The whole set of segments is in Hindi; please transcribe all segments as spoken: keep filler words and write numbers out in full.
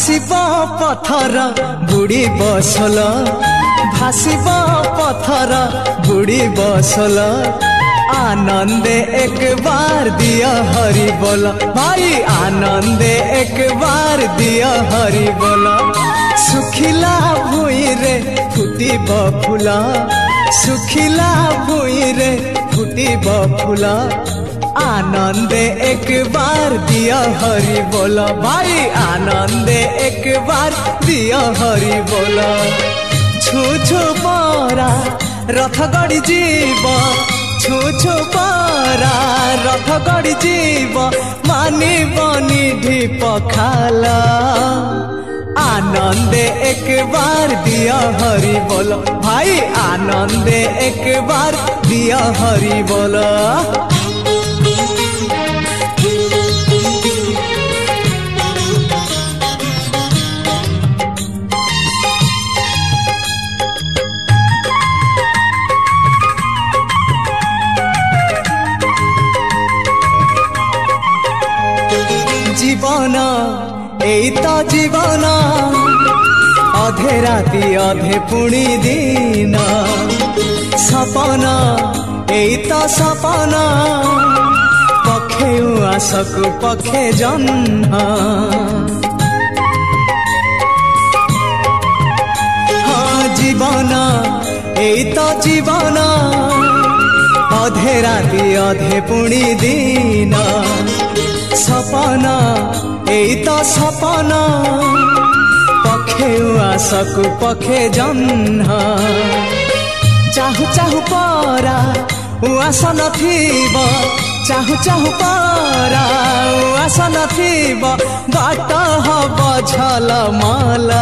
भासिब पथर बुड़ी बसल भासिब पथर बुड़ी बसल आनंदे एक बार दिया हरि बोल भाई आनंदे एक बार दिया हरि बोल सुखिला भूई रे फुटिब फूल सुखिला भूई रे फुटिब फूल आनंदे एक बार दिया हरि बोल भाई आनंदे एक बार दिया हरि बोल छु छु परा रथ गड़ी जीव छु छु परा रथ गड़ी जीव मानी बनी ढीप खाला आनंदे एक बार दिया हरि बोल भाई आनंदे एक बार दिया हरि बोल जीवन एता जीवन अधे राति अधे पुणी दिन सपना एता सपना पखे आसकु पखे जन्म हाँ जीवन एता जीवन अधे राति अधे पुणी दिन सपना एता सपना पखे आसकु पखे जन्म चाहु चाहु परा उआस नथिब चाहु चाहु परा उआस नथिब बाट हब झलमला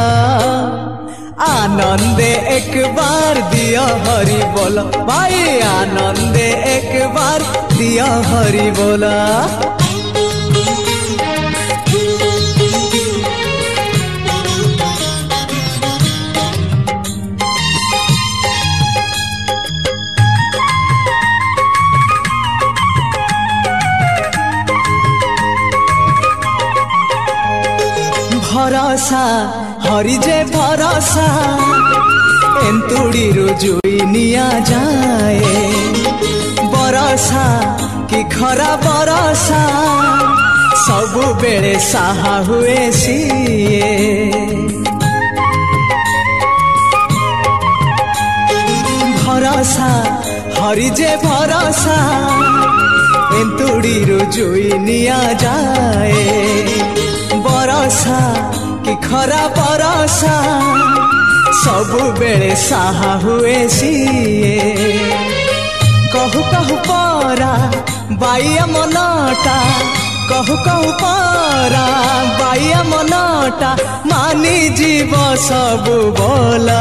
आनंदे एक बार दिया हरि बोल भाई आनंदे एक बार दिया हरि बोला भरोसा हरिजे भरोसा एंतुड़ी रुजुई निया जाए बरसा कि खरा बरसा सबु बेले साहा हुए सिए भरोसा हरिजे भरोसा एंतुड़ी रुजुई निया जाए बरसा कि खरा बरसा सबु बेले साहा हुए सिए कहु कहु परा बाइया मनटा कहु कहु परा बाइया मनटा मानी जीव सबु बोला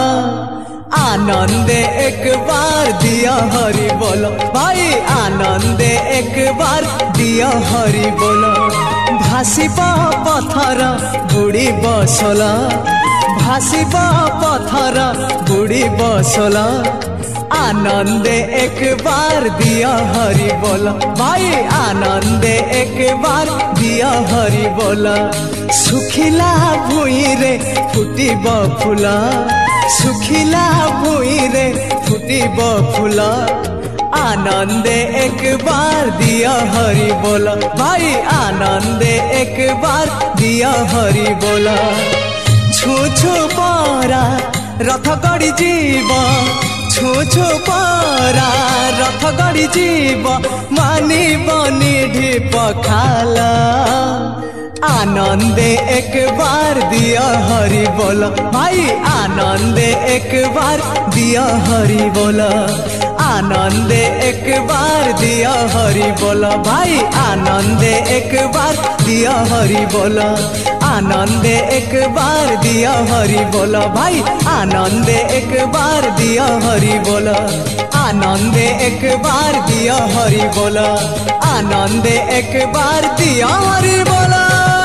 आनंदे एक बार दिया हरि बोल भाई आनंदे एक बार दिया हरि बोल भासिब पथर बुड़ी बसल भासिब पथर बुड़ी बसल आनंदे एक बार दिया हरि बोल भाई आनंदे एक बार दिया हरि बोल सुखिला भूई रे फुटिब फूल सुखिला भूई रे फुटिब फूल आनंदे एक बार दिया हरि बोल भाई आनंदे एक बार दिया हरि बोल छु छु परा रथ गड़ी जीव छु छु परा रथ गड़ी जीव मानी बनी ढीप खाला आनंदे एक बार दिया हरि बोल भाई आनंदे एक बार दिया हरि बोल आनंदे एक बार दिया हरि बोल भाई आनंदे एक बार दिया हरि बोल आनंदे एक बार दिया हरि बोल भाई आनंदे एक बार दिया हरि बोल आनंदे एक बार दिया हरि बोल आनंदे एक बार दिया हरि बोल।